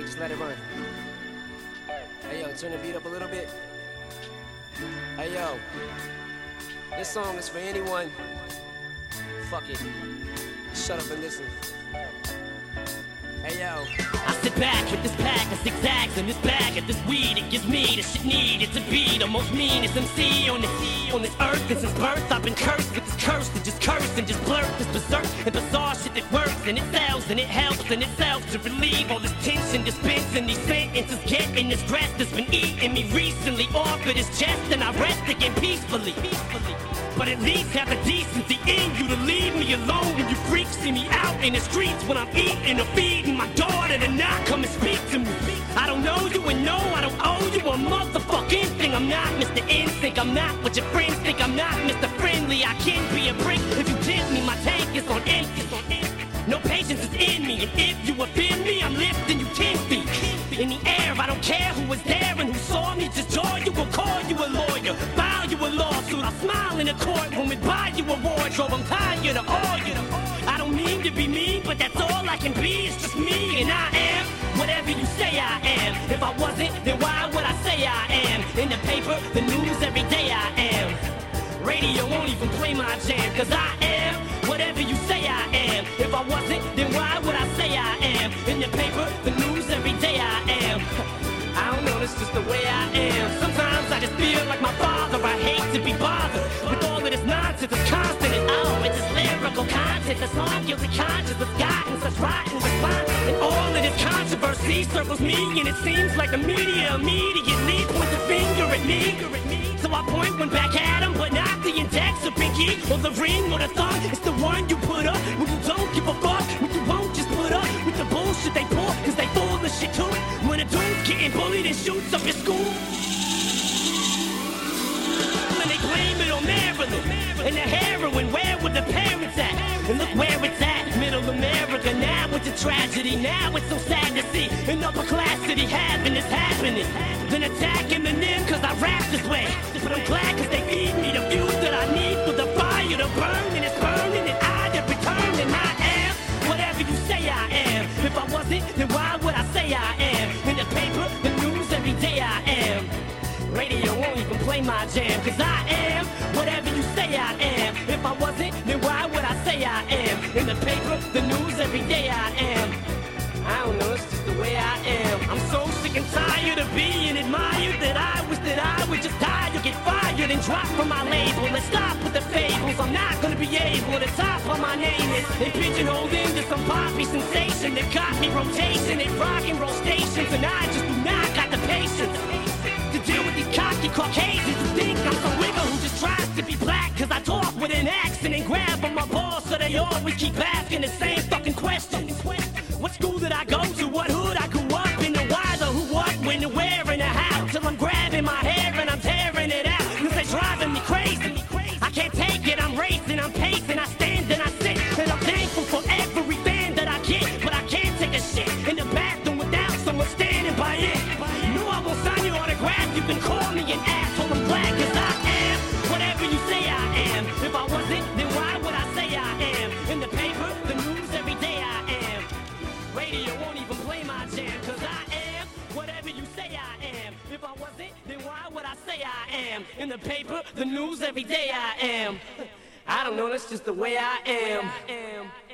just let it run. Hey yo, turn the beat up a little bit. Hey yo, this song is for anyone. Fuck it. Shut up and listen. Hey yo. I sit back with this pack of zigzags and this bag of this weed. It gives me the shit needed to be the most meanest MC on this earth. And since birth I've been cursed with this curse to just curse and just blurt this berserk and bizarre shit that works and it sells and it helps and it sells to relieve all this tension, dispensing these sentences, getting this stress that's been eating me recently off of this chest, and I rest again peacefully. But at least have the decency in you to leave me alone when you freaks see me out in the streets when I'm eating or feeding my daughter to not come and speak to me. I don't know you and no, I don't owe you a motherfucking thing. I'm not Mr. Instinct, I'm not what your friends think. I'm not Mr. Friendly, I can be a brick if you tempt me. My tank is on empty. No patience is in me, and if you offend me, I'm lifting you 10 feet in the air. I don't care who was there and who saw me. Just joy, you will call you a lawyer, file you a lawsuit. I'll smile in a courtroom and buy you a wardrobe. I'm tired of all you. I don't mean to be mean, but that's all I can be. It's just me, and I am whatever you say I am. If I wasn't, then why would I say I am? In the paper, the news, every day I am. Radio won't even play my jam, cause I am whatever you say I am. If I wasn't, then why would I say I am? In the paper, the news, every day I am. I don't know, it's just the way I am. Sometimes I just feel like my father. I hate to be bothered with all of this nonsense. It's constant and oh, it's just lyrical content. The song guilty conscience has gotten such rotten response. And all of this controversy circles me, and it seems like the media immediately points a finger at me. So I point one back at him, but not the index or pinky or the ring or the thumb. It's the one you put up when you don't give a fuck, when you won't just put up with the bullshit they pull, cause they full of shit too. When a dude's getting bullied and shoots up your school, and they blame it on Maryland and the heroin. Where were the parents at? And look where it's at, middle America. Now it's a tragedy, now it's so sad to see an upper class city having this happening. Then attacking the nim cause I rap this way. But I'm glad cause they feed me the fuel that I need for the fire to burn. And it's burning and I have returned. And I am whatever you say I am. If I wasn't, then why would I say I am? In the paper, the news, every day I am. Radio won't even play my jam, cause I am whatever you say I am. If I wasn't, then why would I say I am? In the paper, the news, every day I am. I don't know, it's just the way I am. I'm so sick and tired of being admired that I wish that I would just die or get fired and drop from my label. Let's stop with the fables, I'm not gonna be able to top what my name is. They pigeonholed into some poppy sensation that got me rotation at rock and roll stations, and I just do not got the patience to deal with these cocky Caucasians who think I'm some wiggle who just tries to be black. Cause I talk with an accent and grab on my balls, so they always keep asking the same fucking questions. What school did I go to? What hood I grew up in? The why, the who, what, when, and where, and the how. Till I'm grabbing my hair and I'm tearing it out. Cause they driving me crazy. I can't take it, I'm racing, I'm pacing, I stand and I sit. And I'm thankful for every fan that I get. But I can't take a shit in the bathroom without someone standing by it. No, I won't sign your autograph, you can call me an asshole. I'm glad cause I am whatever you say I am. If I wasn't, then why would I say I am? In the paper, the news, every day I am. Radio won't even play my jam, cause I am whatever you say I am. If I wasn't, then why would I say I am? In the paper, the news, every day I am. I don't know, that's just the way I am.